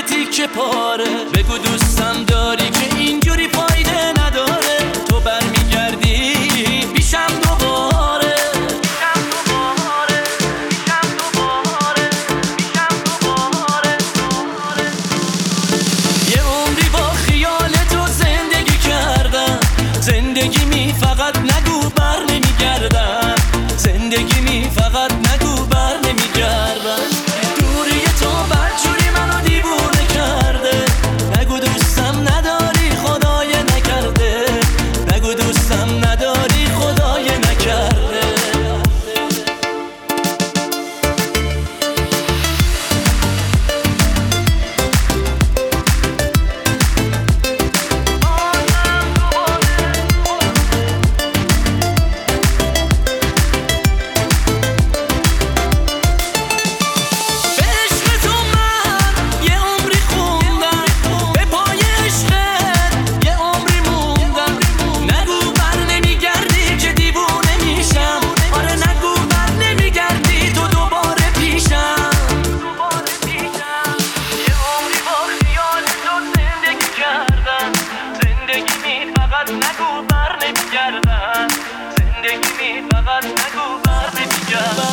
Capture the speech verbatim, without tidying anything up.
تیکه پاره. بگو دوستم داری که اینجوری فایده نداره. تو برمیگردی پیشم دوباره. پیشم دوباره پیشم دوباره پیشم دوباره. یه عمری با خیال تو زندگی کردم. زندگی می فقط نگو بر نمیگردم. زندگی می فقط نگو بر نمیگردم. دوری تو بدجوری منو دیوونه کرده. نگو دوستم نداری خدای نکرده. نگو دوستم نداری خدای نکرده. نگو بر نمیگردم. زندگی می فقط نگو بر نمیگردم.